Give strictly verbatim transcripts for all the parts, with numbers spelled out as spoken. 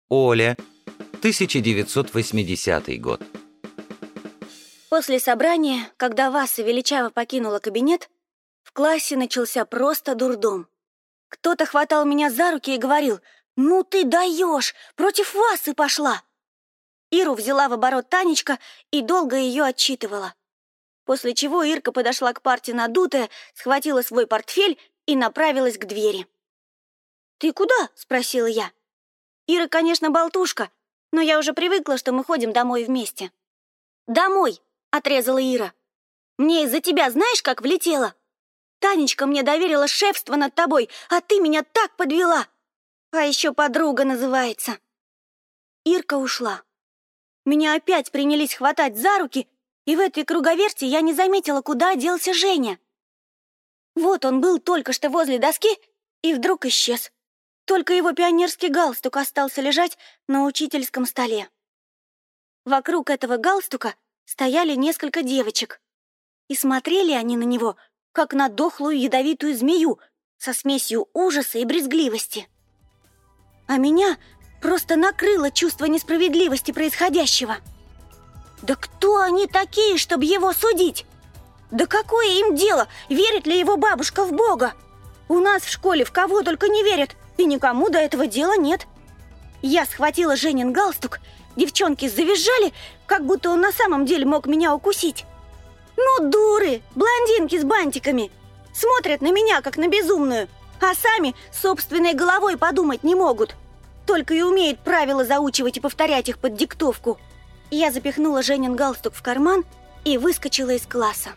Оля, тысяча девятьсот восьмидесятый год. После собрания, когда Васа величаво покинула кабинет, в классе начался просто дурдом. Кто-то хватал меня за руки и говорил: «Ну ты даешь! Против Васы пошла!» Иру взяла в оборот Танечка и долго ее отчитывала. После чего Ирка подошла к парте надутая, схватила свой портфель и направилась к двери. «Ты куда?» — спросила я. Ира, конечно, болтушка, но я уже привыкла, что мы ходим домой вместе. «Домой!» — отрезала Ира. «Мне из-за тебя знаешь, как влетело? Танечка мне доверила шефство над тобой, а ты меня так подвела! А еще подруга называется!» Ирка ушла. Меня опять принялись хватать за руки, и в этой круговерти я не заметила, куда делся Женя. Вот он был только что возле доски и вдруг исчез. Только его пионерский галстук остался лежать на учительском столе. Вокруг этого галстука стояли несколько девочек, и смотрели они на него, как на дохлую ядовитую змею со смесью ужаса и брезгливости. А меня просто накрыло чувство несправедливости происходящего. Да кто они такие, чтобы его судить? Да какое им дело, верит ли его бабушка в Бога? У нас в школе в кого только не верят, и никому до этого дела нет. Я схватила Женин галстук, девчонки завизжали, как будто он на самом деле мог меня укусить. Ну, дуры, блондинки с бантиками. Смотрят на меня, как на безумную, а сами собственной головой подумать не могут. Только и умеют правила заучивать и повторять их под диктовку. Я запихнула Женин галстук в карман и выскочила из класса.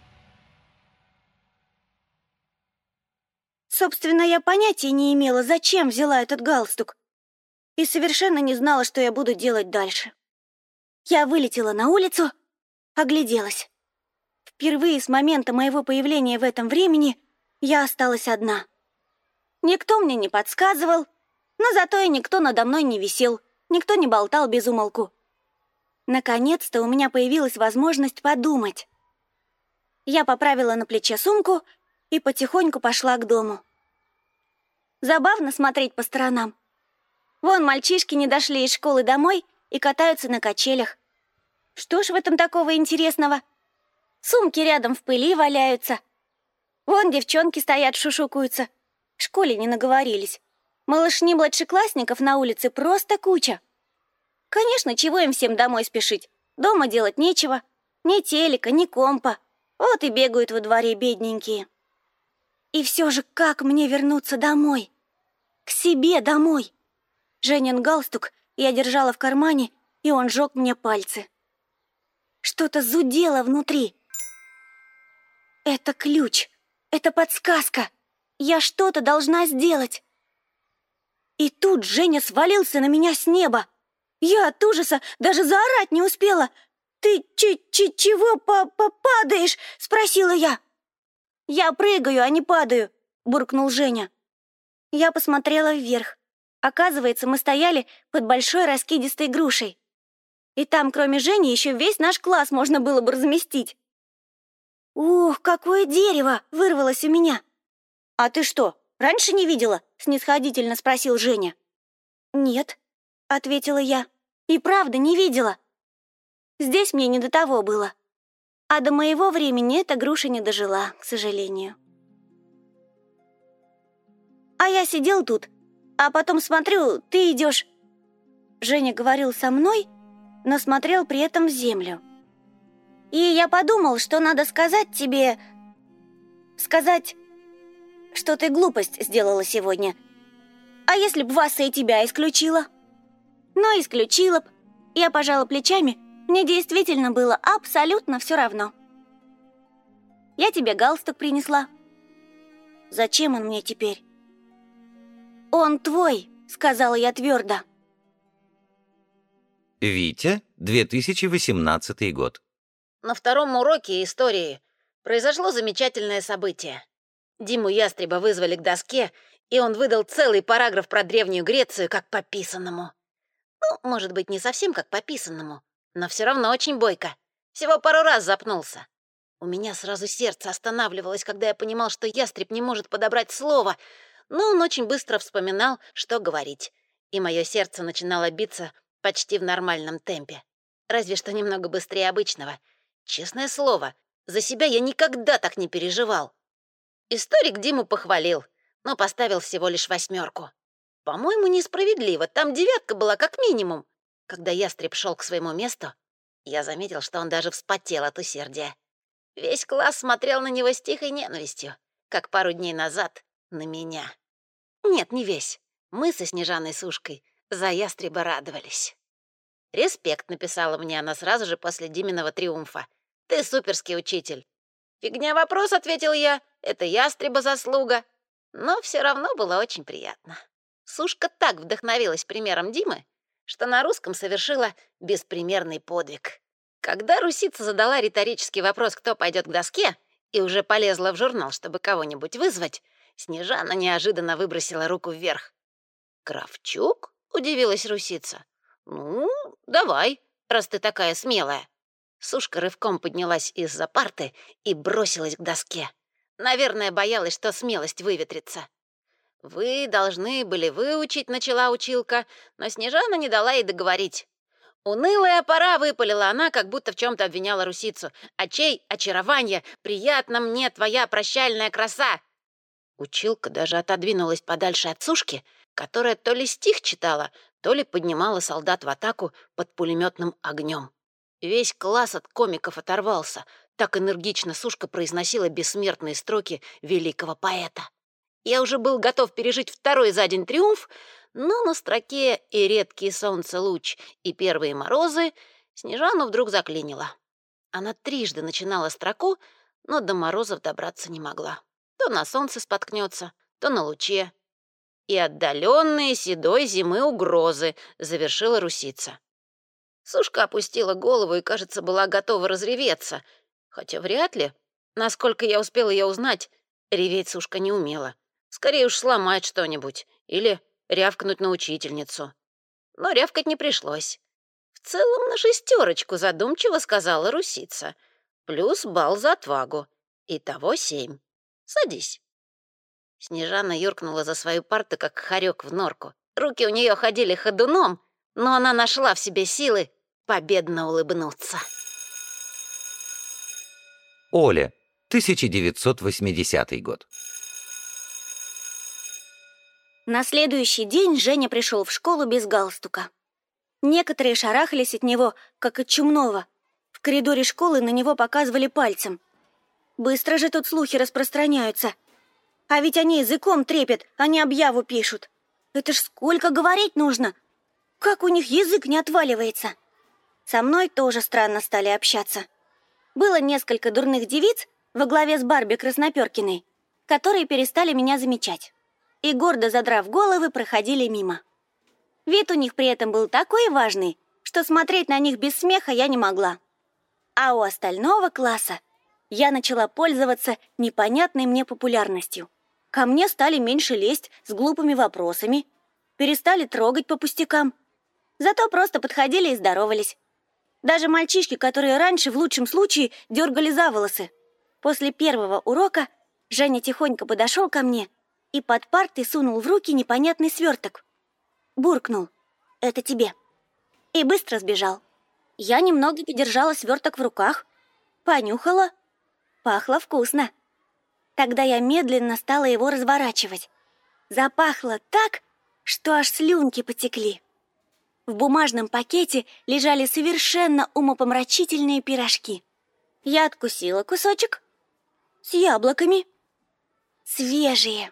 Собственно, я понятия не имела, зачем взяла этот галстук, и совершенно не знала, что я буду делать дальше. Я вылетела на улицу, огляделась. Впервые с момента моего появления в этом времени я осталась одна. Никто мне не подсказывал, но зато и никто надо мной не висел, никто не болтал без умолку. Наконец-то у меня появилась возможность подумать. Я поправила на плече сумку и потихоньку пошла к дому. Забавно смотреть по сторонам. Вон мальчишки не дошли из школы домой и катаются на качелях. Что ж в этом такого интересного? Сумки рядом в пыли валяются. Вон девчонки стоят, шушукаются. В школе не наговорились. Малышни младшеклассников на улице просто куча. Конечно, чего им всем домой спешить? Дома делать нечего. Ни телека, ни компа. Вот и бегают во дворе бедненькие. И все же, как мне вернуться домой? К себе домой? Женин галстук я держала в кармане, и он жег мне пальцы. Что-то зудело внутри. Это ключ, это подсказка. Я что-то должна сделать. И тут Женя свалился на меня с неба. Я от ужаса даже заорать не успела. «Ты ч-ч-чего па-па-падаешь?» — спросила я. «Я прыгаю, а не падаю», — буркнул Женя. Я посмотрела вверх. Оказывается, мы стояли под большой раскидистой грушей. И там, кроме Жени, еще весь наш класс можно было бы разместить. «Ух, какое дерево!» — вырвалось у меня. «А ты что, раньше не видела?» — снисходительно спросил Женя. «Нет», — ответила я. «И правда не видела. Здесь мне не до того было. А до моего времени эта груша не дожила, к сожалению». «А я сидел тут, а потом смотрю, ты идешь...» Женя говорил со мной, но смотрел при этом в землю. «И я подумал, что надо сказать тебе... Сказать, что ты глупость сделала сегодня. А если б Васа и тебя исключила?» «Ну, исключила б». Я пожала плечами, мне действительно было абсолютно все равно. «Я тебе галстук принесла». «Зачем он мне теперь?» «Он твой», — сказала я твердо. Витя, две тысячи восемнадцатый год. На втором уроке истории произошло замечательное событие. Диму Ястреба вызвали к доске, и он выдал целый параграф про Древнюю Грецию как по писанному. Ну, может быть, не совсем как по писанному, но все равно очень бойко. Всего пару раз запнулся. У меня сразу сердце останавливалось, когда я понимал, что Ястреб не может подобрать слово, но он очень быстро вспоминал, что говорить. и мое сердце начинало биться почти в нормальном темпе. Разве что немного быстрее обычного. Честное слово, за себя я никогда так не переживал. Историк Диму похвалил, но поставил всего лишь восьмерку. По-моему, несправедливо, там девятка была как минимум. Когда ястреб шел к своему месту, я заметил, что он даже вспотел от усердия. Весь класс смотрел на него с тихой ненавистью, как пару дней назад на меня. Нет, не весь. Мы со Снежаной Сушкой за ястреба радовались. «Респект», — написала мне она сразу же после Диминого триумфа. «Ты суперский учитель». «Фигня вопрос», — ответил я, — «это ястреба заслуга». Но все равно было очень приятно. Сушка так вдохновилась примером Димы, что на русском совершила беспримерный подвиг. Когда Русица задала риторический вопрос, кто пойдет к доске, и уже полезла в журнал, чтобы кого-нибудь вызвать, Снежана неожиданно выбросила руку вверх. «Кравчук?» — удивилась Русица. «Ну, давай, раз ты такая смелая». Сушка рывком поднялась из-за парты и бросилась к доске. Наверное, боялась, что смелость выветрится. «Вы должны были выучить», — начала училка, но Снежана не дала ей договорить. «Унылая пора», — выпалила она, как будто в чем-то обвиняла Русицу. «Очей, очарование, приятно мне твоя прощальная краса». Училка даже отодвинулась подальше от Сушки, которая то ли стих читала, то ли поднимала солдат в атаку под пулеметным огнем. Весь класс от комиков оторвался. Так энергично Сушка произносила бессмертные строки великого поэта. Я уже был готов пережить второй за день триумф, но на строке «И редкий солнце луч, и первые морозы» Снежану вдруг заклинило. Она трижды начинала строку, но до морозов добраться не могла. То на солнце споткнется, то на луче. «И отдаленные седой зимы угрозы», — завершила Русица. Сушка опустила голову и, кажется, была готова разреветься. Хотя вряд ли. Насколько я успел ее узнать, реветь Сушка не умела. Скорее уж сломать что-нибудь или рявкнуть на учительницу. Но рявкать не пришлось. «В целом на шестерочку», — задумчиво сказала Русица. «Плюс балл за отвагу. Итого семь. Садись». Снежана юркнула за свою парту, как хорек в норку. Руки у нее ходили ходуном, но она нашла в себе силы победно улыбнуться. Оля, тысяча девятьсот восьмидесятый год. На следующий день Женя пришел в школу без галстука. Некоторые шарахались от него, как от чумного. В коридоре школы на него показывали пальцем. Быстро же тут слухи распространяются. А ведь они языком трепят, а не объяву пишут. Это ж сколько говорить нужно. Как у них язык не отваливается. Со мной тоже странно стали общаться. Было несколько дурных девиц во главе с Барби Красноперкиной, которые перестали меня замечать. И, гордо задрав головы, проходили мимо. Вид у них при этом был такой важный, что смотреть на них без смеха я не могла. А у остального класса я начала пользоваться непонятной мне популярностью. Ко мне стали меньше лезть с глупыми вопросами, перестали трогать по пустякам. Зато просто подходили и здоровались. Даже мальчишки, которые раньше в лучшем случае дергали за волосы. После первого урока Женя тихонько подошел ко мне и под партой сунул в руки непонятный сверток. Буркнул: «Это тебе». И быстро сбежал. Я немного подержала сверток в руках, понюхала. Пахло вкусно. Тогда я медленно стала его разворачивать. Запахло так, что аж слюнки потекли. В бумажном пакете лежали совершенно умопомрачительные пирожки. Я откусила кусочек с яблоками. Свежие.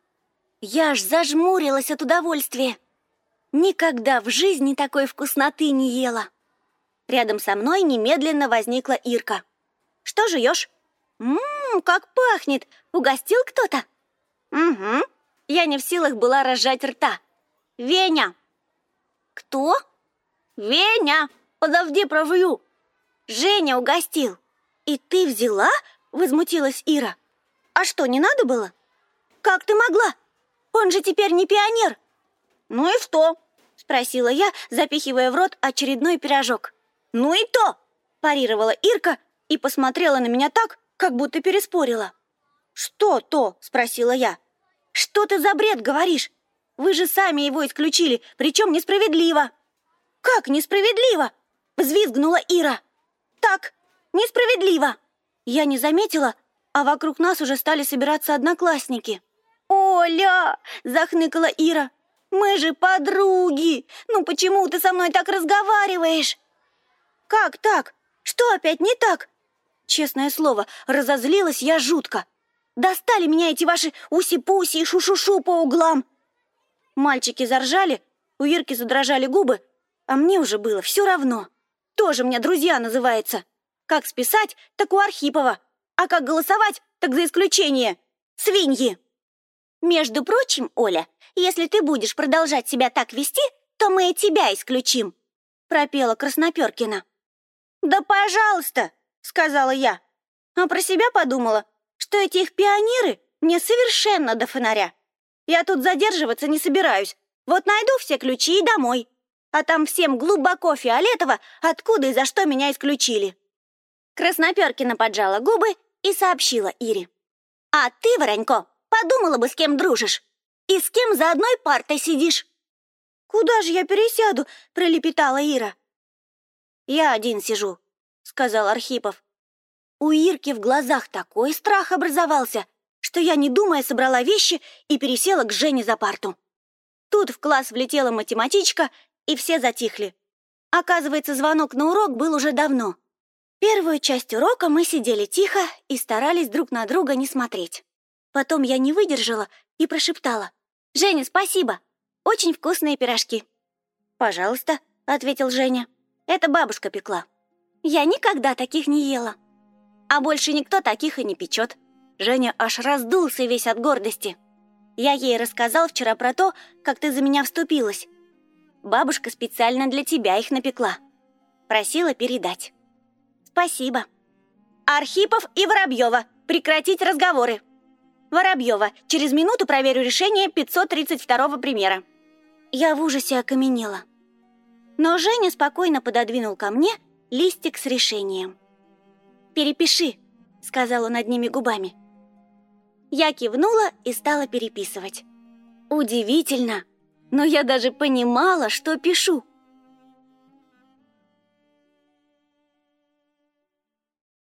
Я аж зажмурилась от удовольствия. Никогда в жизни такой вкусноты не ела. Рядом со мной немедленно возникла Ирка. «Что жуешь?» «Ммм, как пахнет! Угостил кто-то?» «Угу». Я не в силах была разжать рта. «Веня!» «Кто?» «Веня! Подожди, прожую!» «Женя угостил!» «И ты взяла?» — возмутилась Ира. «А что, не надо было?» «Как ты могла? Он же теперь не пионер!» «Ну и что?» — спросила я, запихивая в рот очередной пирожок. «Ну и то!» — парировала Ирка и посмотрела на меня так, как будто переспорила. «Что то?» — спросила я. «Что ты за бред говоришь? Вы же сами его исключили, причем несправедливо». «Как несправедливо?» — взвизгнула Ира. «Так, несправедливо». Я не заметила, а вокруг нас уже стали собираться одноклассники. «Оля!» — захныкала Ира. «Мы же подруги! Ну почему ты со мной так разговариваешь?» «Как так? Что опять не так?» Честное слово, разозлилась я жутко. Достали меня эти ваши уси-пуси и шу-шу-шу по углам. Мальчики заржали, у Ирки задрожали губы, а мне уже было все равно. Тоже мне друзья называется. Как списать, так у Архипова. А как голосовать, так за исключение. Свиньи. «Между прочим, Оля, если ты будешь продолжать себя так вести, то мы и тебя исключим», — пропела Красноперкина. «Да пожалуйста», — сказала я, а про себя подумала, что эти их пионеры мне совершенно до фонаря. Я тут задерживаться не собираюсь. Вот найду все ключи и домой. А там всем глубоко фиолетово, откуда и за что меня исключили. Красноперкина поджала губы и сообщила Ире. «А ты, Воронько, подумала бы, с кем дружишь. И с кем за одной партой сидишь». «Куда же я пересяду?» — пролепетала Ира. «Я один сижу», — сказал Архипов. У Ирки в глазах такой страх образовался, что я, не думая, собрала вещи и пересела к Жене за парту. Тут в класс влетела математичка, и все затихли. Оказывается, звонок на урок был уже давно. Первую часть урока мы сидели тихо и старались друг на друга не смотреть. Потом я не выдержала и прошептала: «Женя, спасибо! Очень вкусные пирожки!» «Пожалуйста», — ответил Женя. «Это бабушка пекла. Я никогда таких не ела. А больше никто таких и не печет». Женя аж раздулся весь от гордости. «Я ей рассказал вчера про то, как ты за меня вступилась. Бабушка специально для тебя их напекла. Просила передать». «Спасибо». «Архипов и Воробьева, прекратить разговоры. Воробьева, через минуту проверю решение пятьсот тридцать второго примера». Я в ужасе окаменела. Но Женя спокойно пододвинул ко мне листик с решением. «Перепиши», — сказал он одними губами. Я кивнула и стала переписывать. Удивительно, но я даже понимала, что пишу.